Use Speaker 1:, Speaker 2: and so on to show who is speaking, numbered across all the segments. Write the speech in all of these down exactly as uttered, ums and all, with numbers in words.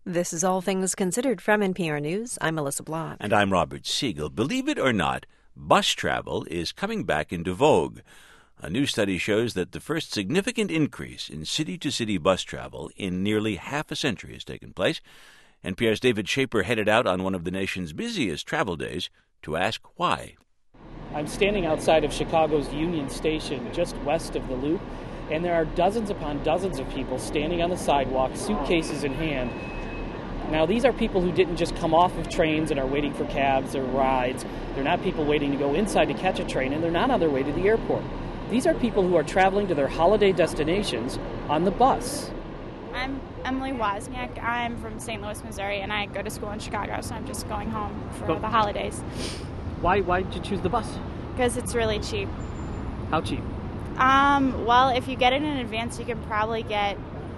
Speaker 1: This is All Things Considered from N P R News. I'm Melissa Block.
Speaker 2: And I'm Robert Siegel. Believe it or not, bus travel is coming back into vogue. A new study shows that the first significant increase in city-to-city bus travel in nearly half a century has taken place. N P R's David Schaper headed out on one of the nation's busiest travel days to ask why.
Speaker 3: I'm standing outside of Chicago's Union Station, just west of the Loop, and there are dozens upon dozens of people standing on the sidewalk, suitcases in hand. Now, these are people who didn't just come off of trains and are waiting for cabs or rides. They're not people waiting to go inside to catch a train, and they're not on their way to the airport. These are people who are traveling to their holiday destinations on the bus.
Speaker 4: I'm Emily Wozniak. I'm from Saint Louis, Missouri, and I go to school in Chicago, so I'm just going home for
Speaker 3: But
Speaker 4: the holidays.
Speaker 3: Why why did you choose the bus?
Speaker 4: Because it's really cheap.
Speaker 3: How cheap?
Speaker 4: Um, well, if you get it in advance, you can probably get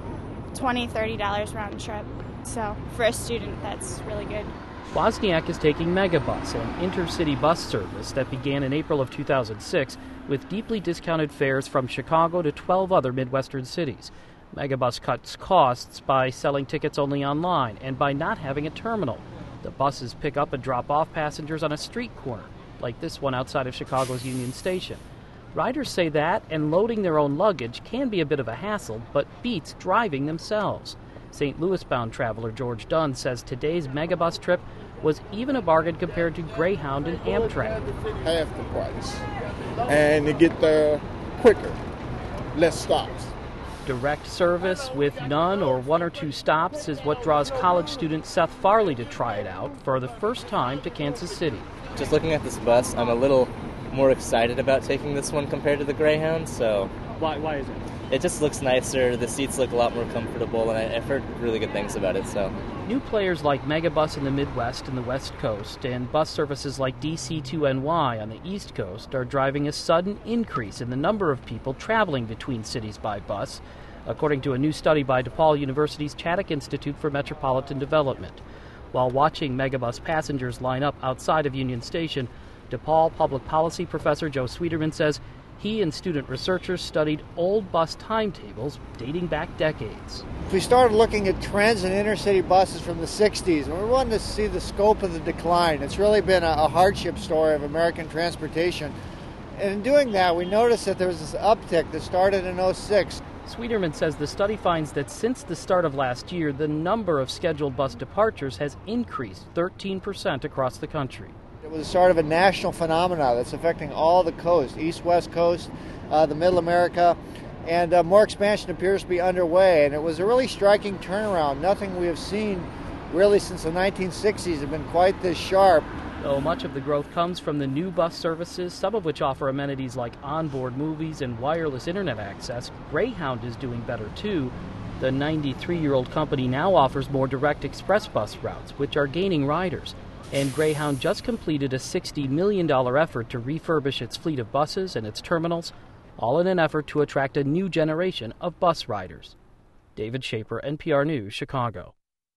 Speaker 4: twenty dollars, thirty dollars round trip. So for a student, that's really good.
Speaker 3: Wozniak is taking Megabus, an intercity bus service that began in April of two thousand six with deeply discounted fares from Chicago to twelve other Midwestern cities. Megabus cuts costs by selling tickets only online and by not having a terminal. The buses pick up and drop off passengers on a street corner, like this one outside of Chicago's Union Station. Riders say that and loading their own luggage can be a bit of a hassle, but beats driving themselves. Saint Louis-bound traveler George Dunn says today's Megabus trip was even a bargain compared to Greyhound and Amtrak.
Speaker 5: Half the price, and to get there quicker, less stops.
Speaker 3: Direct service with none or one or two stops is what draws college student Seth Farley to try it out for the first time to Kansas City.
Speaker 6: Just looking at this bus, I'm a little more excited about taking this one compared to the Greyhound, so...
Speaker 3: Why, why is it?
Speaker 6: It just looks nicer, the seats look a lot more comfortable, and I, I've heard really good things about it, so...
Speaker 3: New players like Megabus in the Midwest and the West Coast and bus services like D C two N Y on the East Coast are driving a sudden increase in the number of people traveling between cities by bus, according to a new study by DePaul University's Chaddock Institute for Metropolitan Development. While watching Megabus passengers line up outside of Union Station, DePaul public policy professor Joe Sweeterman says he and student researchers studied old bus timetables dating back decades.
Speaker 7: We started looking at trends in intercity buses from the sixties, and we wanted to see the scope of the decline. It's really been a, a hardship story of American transportation. And in doing that, we noticed that there was this uptick that started in oh six.
Speaker 3: Sweeterman says the study finds that since the start of last year, the number of scheduled bus departures has increased thirteen percent across the country.
Speaker 7: It was sort of a national phenomenon that's affecting all the coast, east-west coast, uh, the middle America, and uh, more expansion appears to be underway. And it was a really striking turnaround. Nothing we have seen really since the nineteen sixties have been quite this sharp.
Speaker 3: Though much of the growth comes from the new bus services, some of which offer amenities like onboard movies and wireless internet access, Greyhound is doing better too. The ninety-three-year-old company now offers more direct express bus routes, which are gaining riders. And Greyhound just completed a sixty million dollars effort to refurbish its fleet of buses and its terminals, all in an effort to attract a new generation of bus riders. David Schaper, N P R News, Chicago.